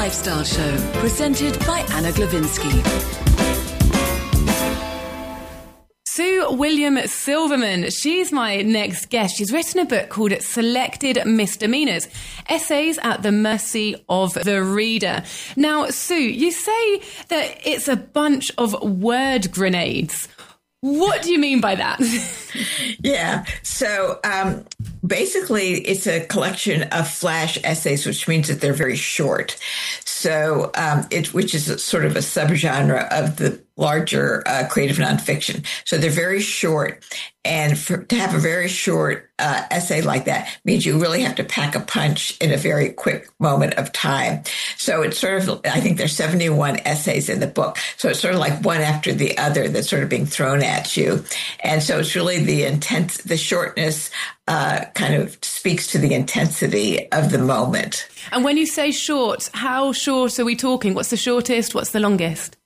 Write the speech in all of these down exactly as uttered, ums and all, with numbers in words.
Lifestyle Show, presented by Anna Glavinsky. Sue William Silverman, she's my next guest. She's written a book called Selected Misdemeanors, Essays at the Mercy of the Reader. Now, Sue, you say that it's a bunch of word grenades. What do you mean by that? Yeah. So um, basically, it's a collection of flash essays, which means that they're very short. So um, it, which is a, sort of a subgenre of the larger uh, creative nonfiction. So they're very short. And for, to have a very short uh, essay like that means you really have to pack a punch in a very quick moment of time. So it's sort of, I think there's seventy-one essays in the book. So it's sort of like one after the other that's sort of being thrown at you. And so it's really the intense, the shortness uh, kind of speaks to the intensity of the moment. And when you say short, how short are we talking? What's the shortest? What's the longest?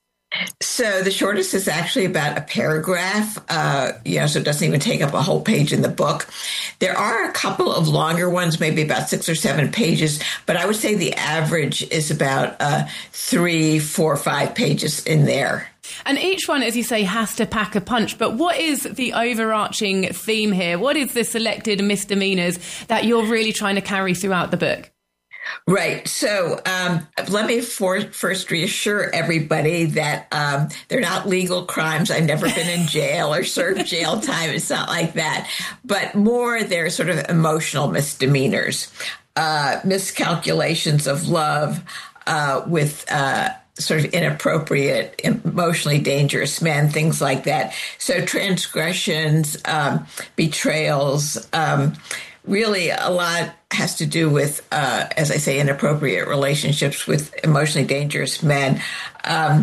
So the shortest is actually about a paragraph, uh, you know, so it doesn't even take up a whole page in the book. There are a couple of longer ones, maybe about six or seven pages, but I would say the average is about uh, three, four, five pages in there. And each one, as you say, has to pack a punch. But what is the overarching theme here? What is the selected misdemeanors that you're really trying to carry throughout the book? Right. So um, let me for, first reassure everybody that um, they're not legal crimes. I've never been in jail or served jail time. It's not like that. But more, they're sort of emotional misdemeanors, uh, miscalculations of love uh, with uh, sort of inappropriate, emotionally dangerous men, things like that. So transgressions, um, betrayals, um, really a lot has to do with, uh, as I say, inappropriate relationships with emotionally dangerous men. Um,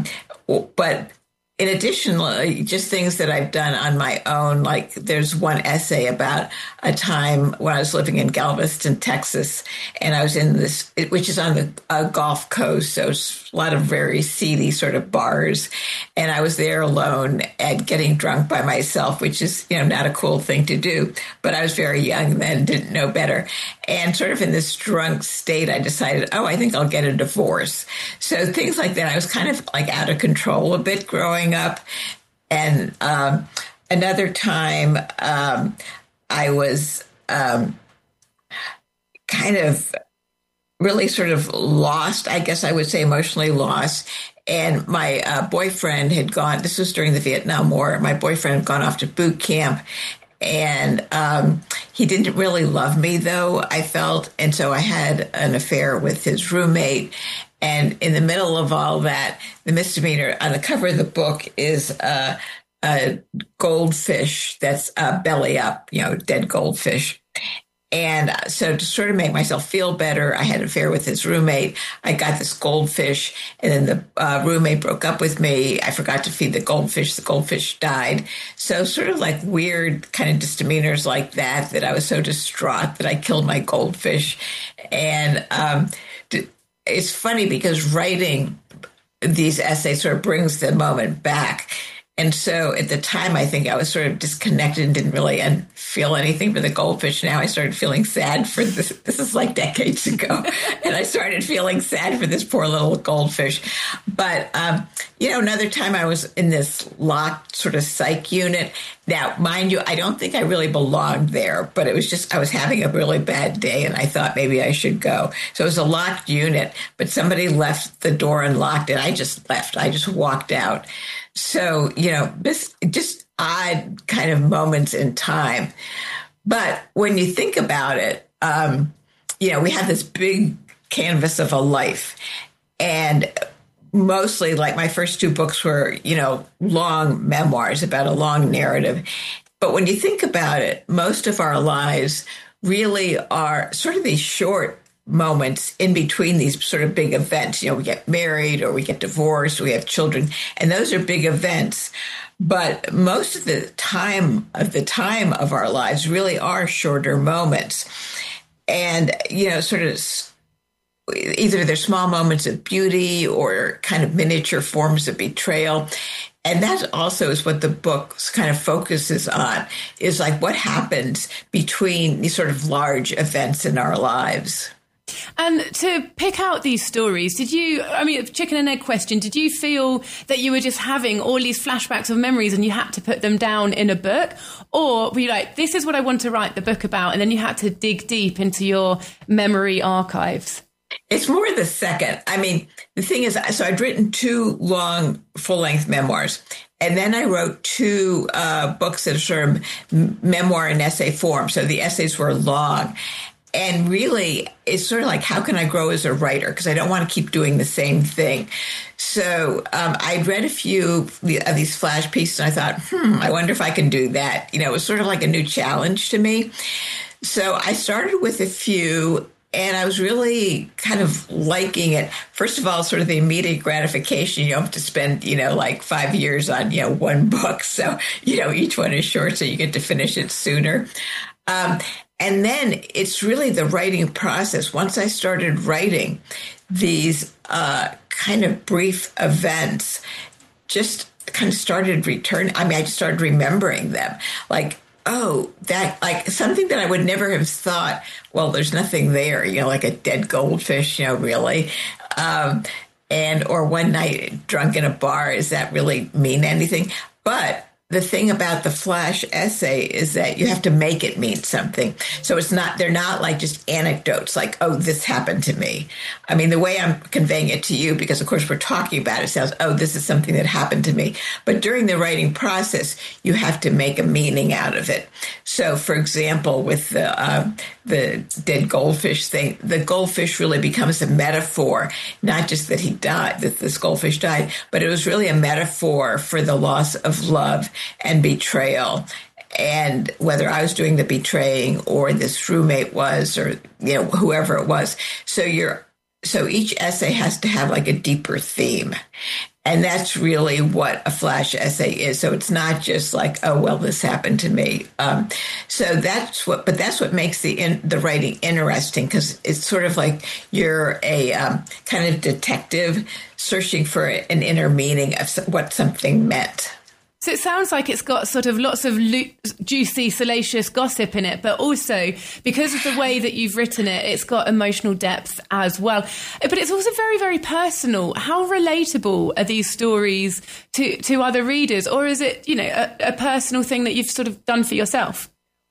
but in addition, just things that I've done on my own, like there's one essay about a time when I was living in Galveston, Texas, and I was in this, which is on the uh, Gulf Coast, so it's a lot of very seedy sort of bars, and I was there alone and getting drunk by myself, which is, you know, not a cool thing to do, but I was very young then, didn't know better, and sort of in this drunk state, I decided, oh, I think I'll get a divorce. So things like that, I was kind of like out of control a bit growing up. And um, another time um, I was um, kind of really sort of lost, I guess I would say emotionally lost. And my uh, boyfriend had gone, this was during the Vietnam War, my boyfriend had gone off to boot camp. And um, he didn't really love me, though, I felt. And so I had an affair with his roommate. And in the middle of all that, the misdemeanor on the cover of the book is uh, a goldfish that's uh, belly up, you know, dead goldfish. And so to sort of make myself feel better, I had an affair with his roommate. I got this goldfish, and then the uh, roommate broke up with me. I forgot to feed the goldfish. The goldfish died. So sort of like weird kind of misdemeanors like that, that I was so distraught that I killed my goldfish. And um, it's funny because writing these essays sort of brings the moment back. And so at the time, I think I was sort of disconnected and didn't really feel anything for the goldfish. Now I started feeling sad for this. This is like decades ago. And I started feeling sad for this poor little goldfish. But, um, you know, another time I was in this locked sort of psych unit. Now, mind you, I don't think I really belonged there, but it was just, I was having a really bad day and I thought maybe I should go. So it was a locked unit, but somebody left the door unlocked and I just left. I just walked out. So, you know, this just odd kind of moments in time. But when you think about it, um, you know, we have this big canvas of a life. And mostly, like my first two books were, you know, long memoirs about a long narrative. But when you think about it, most of our lives really are sort of these short moments in between these sort of big events. You know, we get married or we get divorced, we have children, and those are big events. But most of the time of the time of our lives really are shorter moments. And, you know, sort of either they're small moments of beauty or kind of miniature forms of betrayal. And that also is what the book kind of focuses on, is like what happens between these sort of large events in our lives. And to pick out these stories, did you, I mean, chicken and egg question, did you feel that you were just having all these flashbacks of memories and you had to put them down in a book? Or were you like, this is what I want to write the book about, and then you had to dig deep into your memory archives? It's more the second. I mean, the thing is, so I'd written two long full-length memoirs, and then I wrote two uh, books that are sort of memoir and essay form. So the essays were long. And really, it's sort of like, how can I grow as a writer? Because I don't want to keep doing the same thing. So um, I read a few of these flash pieces, and I thought, hmm, I wonder if I can do that. You know, it was sort of like a new challenge to me. So I started with a few, and I was really kind of liking it. First of all, sort of the immediate gratification. You don't have to spend, you know, like five years on, you know, one book. So, you know, each one is short, so you get to finish it sooner. Um, and then it's really the writing process. Once I started writing, these uh, kind of brief events just kind of started returning. I mean, I just started remembering them. Like, oh, that, like something that I would never have thought, well, there's nothing there, you know, like a dead goldfish, you know, really. Um, and, or one night drunk in a bar, does that really mean anything? But the thing about the flash essay is that you have to make it mean something. So it's not, they're not like just anecdotes like, oh, this happened to me. I mean, the way I'm conveying it to you, because of course we're talking about it, sounds, oh, this is something that happened to me. But during the writing process, you have to make a meaning out of it. So for example, with the, uh, the dead goldfish thing, the goldfish really becomes a metaphor, not just that he died, that this goldfish died, but it was really a metaphor for the loss of love and betrayal. And whether I was doing the betraying or this roommate was, or, you know, whoever it was. So you're, so each essay has to have like a deeper theme. And that's really what a flash essay is. So it's not just like, oh, well, this happened to me. Um, so that's what, but that's what makes the in, the writing interesting, because it's sort of like you're a um, kind of detective searching for an inner meaning of what something meant. So it sounds like it's got sort of lots of lo- juicy, salacious gossip in it, but also because of the way that you've written it, it's got emotional depth as well. But it's also very, very personal. How relatable are these stories to, to other readers? Or is it, you know, a, a personal thing that you've sort of done for yourself?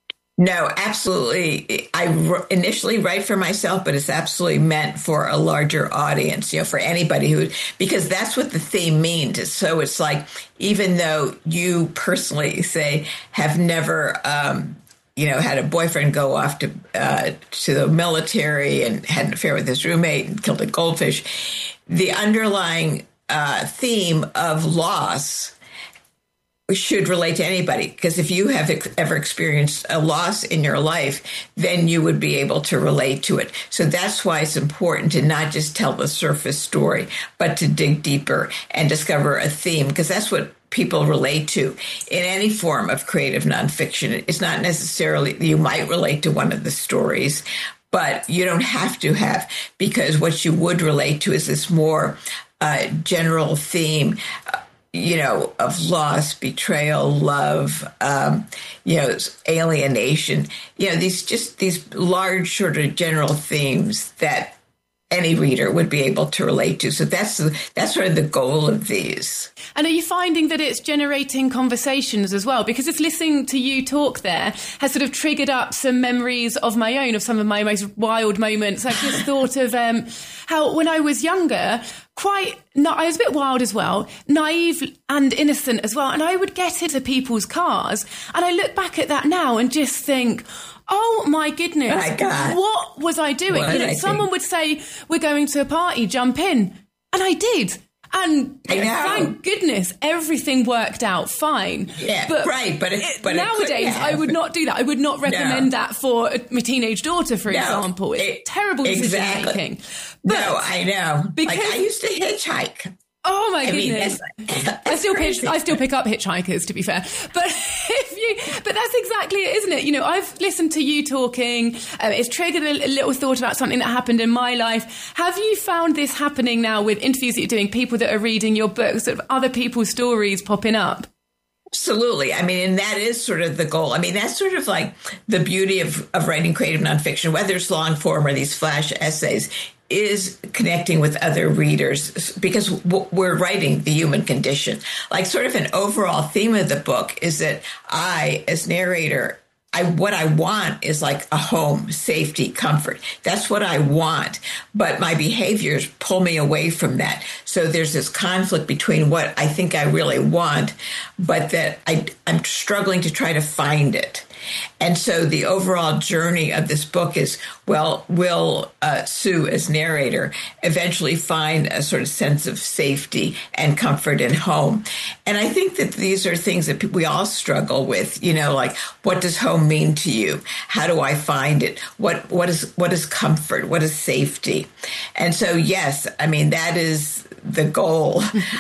No, absolutely. I initially write for myself, but it's absolutely meant for a larger audience, you know, for anybody who, because that's what the theme means. So it's like, even though you personally say have never, um, you know, had a boyfriend go off to, uh, to the military and had an affair with his roommate and killed a goldfish, the underlying, uh, theme of loss should relate to anybody, because if you have ex- ever experienced a loss in your life, then you would be able to relate to it. So that's why it's important to not just tell the surface story, but to dig deeper and discover a theme, because that's what people relate to in any form of creative nonfiction. It's not necessarily, you might relate to one of the stories, but you don't have to have, because what you would relate to is this more uh, general theme, uh, you know, of loss, betrayal, love, um, you know, alienation, you know, these just these large sort of general themes that any reader would be able to relate to. So that's that's sort of the goal of these. And are you finding that it's generating conversations as well? Because it's listening to you talk there has sort of triggered up some memories of my own, of some of my most wild moments. I've just thought of um, how when I was younger, quite, no, I was a bit wild as well, naive and innocent as well. And I would get into people's cars and I look back at that now and just think, oh my goodness, my God. What was I doing? What you know, I someone think? would say, we're going to a party, jump in. And I did. And I know. thank goodness everything worked out fine. Yeah, but right. But, it, but nowadays, it I would not do that. I would not recommend No. that for my teenage daughter, for No, example. It's it- terrible decision exactly. making. No, I know. because- like I used to hitchhike. Oh my I mean, goodness! that's- that's I still pitch, crazy. I still pick up hitchhikers, to be fair. But if you, but that's exactly it, isn't it? You know, I've listened to you talking. Um, it's triggered a, a little thought about something that happened in my life. Have you found this happening now with interviews that you're doing? People that are reading your books, sort of other people's stories popping up. Absolutely. I mean, and that is sort of the goal. I mean, that's sort of like the beauty of, of writing creative nonfiction, whether it's long form or these flash essays, is connecting with other readers, because we're writing the human condition. Like, sort of an overall theme of the book is that I, as narrator, I, what I want is like a home, safety, comfort. That's what I want. But my behaviors pull me away from that. So there's this conflict between what I think I really want, but that I, I'm struggling to try to find it. And so the overall journey of this book is, well, will uh, Sue, as narrator, eventually find a sort of sense of safety and comfort and home? And I think that these are things that we all struggle with, you know, like, what does home mean to you? How do I find it? What what is what is comfort? What is safety? And so, yes, I mean, that is the goal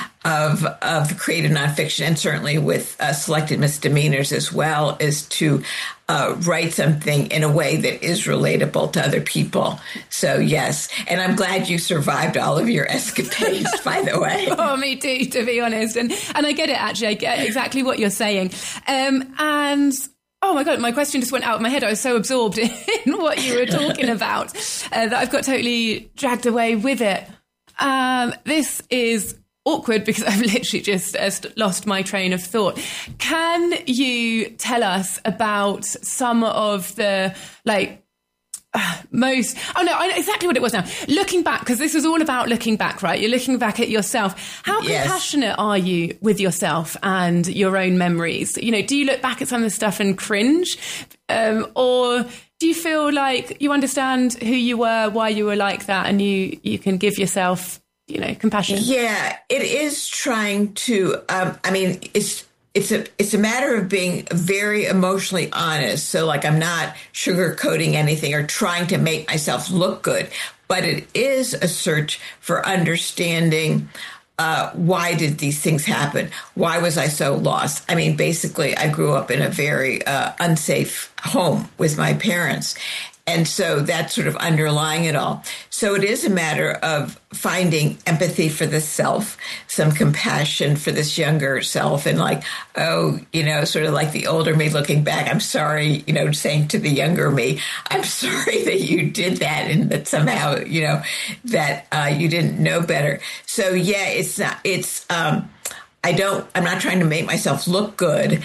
of of creative nonfiction, and certainly with uh, Selected Misdemeanors as well, is to uh, write something in a way that is relatable to other people. So, yes. And I'm glad you survived all of your escapades, by the way. Oh, me too, to be honest. And, and I get it, actually. I get exactly what you're saying. Um, and... Oh my God, my question just went out of my head. I was so absorbed in what you were talking about uh, that I've got totally dragged away with it. Um, this is awkward because I've literally just uh, lost my train of thought. Can you tell us about some of the, like, uh, most, oh no, I know exactly what it was now. Looking back, because this was all about looking back, right? You're looking back at yourself. How Yes. compassionate are you with yourself and your own memories? You know, do you look back at some of the stuff and cringe? Um, or do you feel like you understand who you were, why you were like that, and you, you can give yourself, you know, compassion? Yeah, it is trying to, um, I mean, it's, It's a it's a matter of being very emotionally honest. So, like, I'm not sugarcoating anything or trying to make myself look good, but it is a search for understanding uh, why did these things happen? Why was I so lost? I mean, basically, I grew up in a very uh, unsafe home with my parents. And so that's sort of underlying it all. So it is a matter of finding empathy for the self, some compassion for this younger self, and like, oh, you know, sort of like the older me looking back, I'm sorry, you know, saying to the younger me, I'm sorry that you did that and that somehow, you know, that uh, you didn't know better. So, yeah, it's not, it's, um, I don't, I'm not trying to make myself look good,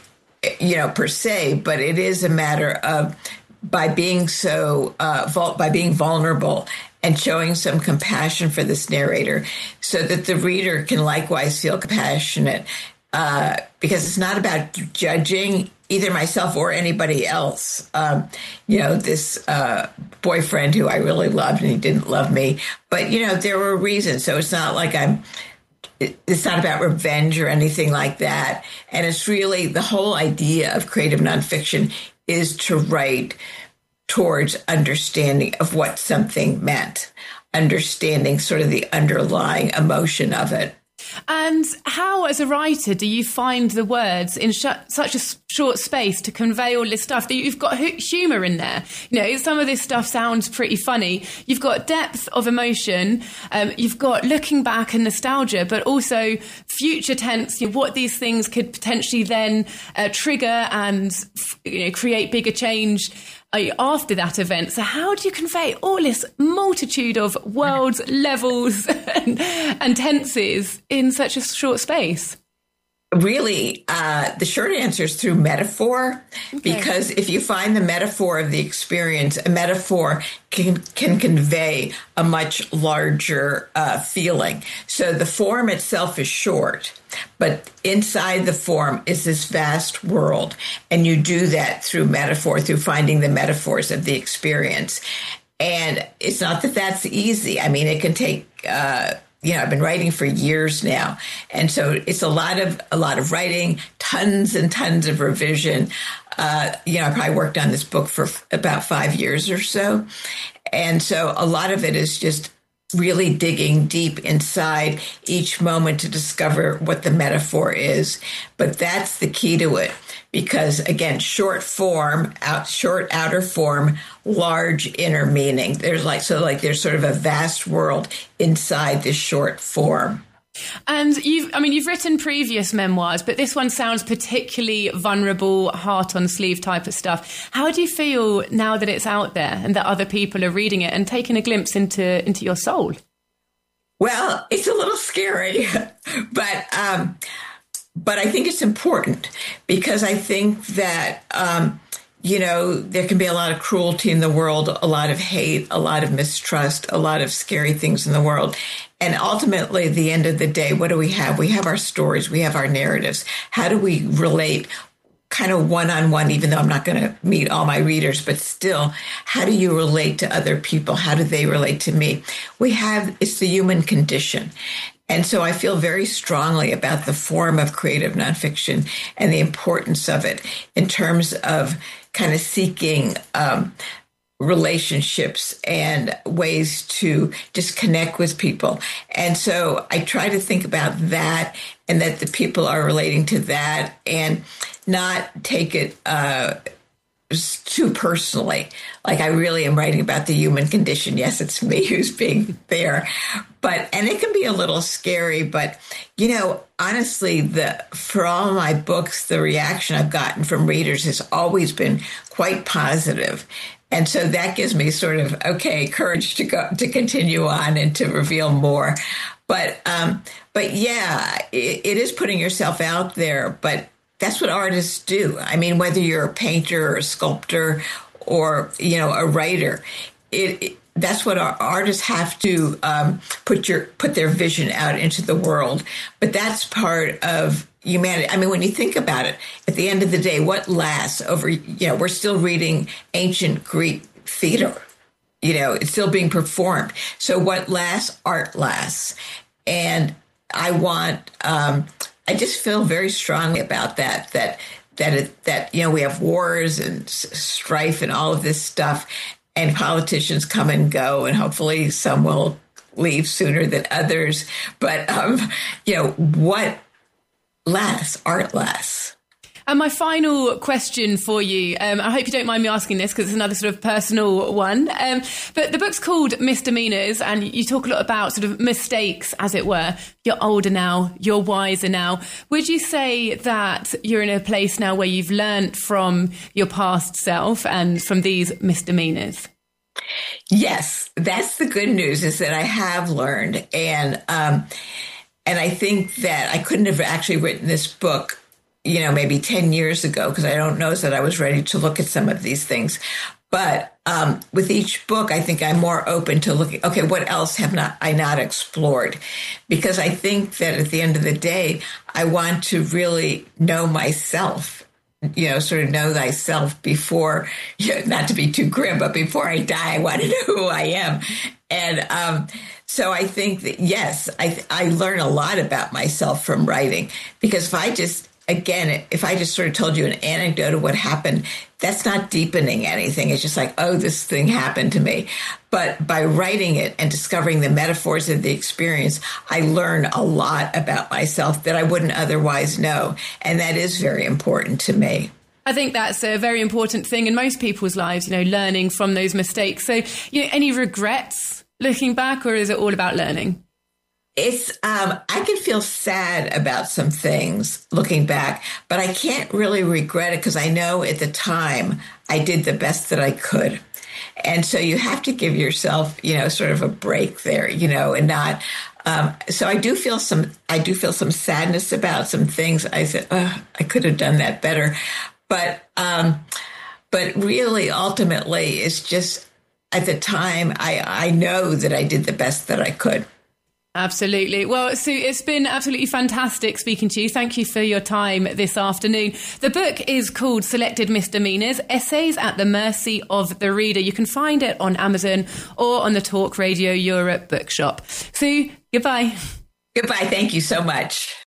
you know, per se, but it is a matter of, by being so, uh, vul- by being vulnerable and showing some compassion for this narrator so that the reader can likewise feel compassionate, uh, because it's not about judging either myself or anybody else. Um, you know, this uh, boyfriend who I really loved and he didn't love me, but, you know, there were reasons. So it's not like I'm, it's not about revenge or anything like that. And it's really the whole idea of creative nonfiction is to write towards understanding of what something meant, understanding sort of the underlying emotion of it. And how, as a writer, do you find the words in sh- such a short space to convey all this stuff? That you've got hu- humour in there. You know, some of this stuff sounds pretty funny. You've got depth of emotion. Um, you've got looking back and nostalgia, but also future tense. You know, what these things could potentially then uh, trigger and, you know, create bigger change after that event. So how do you convey all this multitude of worlds, levels and, and tenses in such a short space? Really, uh, the short answer is through metaphor, okay. Because if you find the metaphor of the experience, a metaphor can can convey a much larger uh, feeling. So the form itself is short, but inside the form is this vast world. And you do that through metaphor, through finding the metaphors of the experience. And it's not that that's easy. I mean, it can take... Uh, You know, I've been writing for years now. And so it's a lot of a lot of writing, tons and tons of revision. Uh, you know, I probably worked on this book for about five years or so. And so a lot of it is just really digging deep inside each moment to discover what the metaphor is. But that's the key to it. Because, again, short form, out, short outer form, large inner meaning. There's like, so like there's sort of a vast world inside this short form. And you've, I mean, you've written previous memoirs, but this one sounds particularly vulnerable, heart on sleeve type of stuff. How do you feel now that it's out there and that other people are reading it and taking a glimpse into, into your soul? Well, it's a little scary, but, um, but I think it's important because I think that, um, you know, there can be a lot of cruelty in the world, a lot of hate, a lot of mistrust, a lot of scary things in the world. And ultimately, at the end of the day, what do we have? We have our stories. We have our narratives. How do we relate kind of one-on-one, even though I'm not going to meet all my readers, but still, how do you relate to other people? How do they relate to me? We have, it's the human condition. And so I feel very strongly about the form of creative nonfiction and the importance of it in terms of kind of seeking um, relationships and ways to just connect with people. And so I try to think about that and that the people are relating to that and not take it uh, too personally. Like I really am writing about the human condition. Yes, it's me who's being there. But, and it can be a little scary, but, you know, honestly, the, for all my books, the reaction I've gotten from readers has always been quite positive. And so that gives me sort of, okay, courage to go, to continue on and to reveal more. But, um, but yeah, it, it is putting yourself out there, but that's what artists do. I mean, whether you're a painter or a sculptor or, you know, a writer, it, it that's what our artists have to um, put your put their vision out into the world. But that's part of humanity. I mean, when you think about it, at the end of the day, what lasts over, you know, we're still reading ancient Greek theater. You know, it's still being performed. So what lasts? Art lasts. And I want, um, I just feel very strongly about that, that, that, it, that, you know, we have wars and s- strife and all of this stuff. And politicians come and go, and hopefully some will leave sooner than others. But, um, you know, what lasts? Art lasts. And my final question for you, um, I hope you don't mind me asking this because it's another sort of personal one. Um, but the book's called Misdemeanors, and you talk a lot about sort of mistakes, as it were. You're older now, you're wiser now. Would you say that you're in a place now where you've learned from your past self and from these misdemeanors? Yes, that's the good news, is that I have learned. And, um, and I think that I couldn't have actually written this book, you know, maybe ten years ago, because I don't know that I was ready to look at some of these things. But um, with each book, I think I'm more open to looking, okay, what else have not I not explored? Because I think that at the end of the day, I want to really know myself, you know, sort of know thyself before, you know, not to be too grim, but before I die, I want to know who I am. And um, so I think that, yes, I, I learn a lot about myself from writing, because if I just, again, if I just sort of told you an anecdote of what happened, that's not deepening anything. It's just like, oh, this thing happened to me. But by writing it and discovering the metaphors of the experience, I learn a lot about myself that I wouldn't otherwise know. And that is very important to me. I think that's a very important thing in most people's lives, you know, learning from those mistakes. So, you know, any regrets looking back, or is it all about learning? It's, um, I can feel sad about some things looking back, but I can't really regret it because I know at the time I did the best that I could. And so you have to give yourself, you know, sort of a break there, you know, and not, um, so I do feel some, I do feel some sadness about some things. I said, oh, I could have done that better. But, um, but really, ultimately, it's just at the time, I, I know that I did the best that I could. Absolutely. Well, Sue, it's been absolutely fantastic speaking to you. Thank you for your time this afternoon. The book is called Selected Misdemeanors, Essays at the Mercy of the Reader. You can find it on Amazon or on the Talk Radio Europe bookshop. Sue, goodbye. Goodbye. Thank you so much.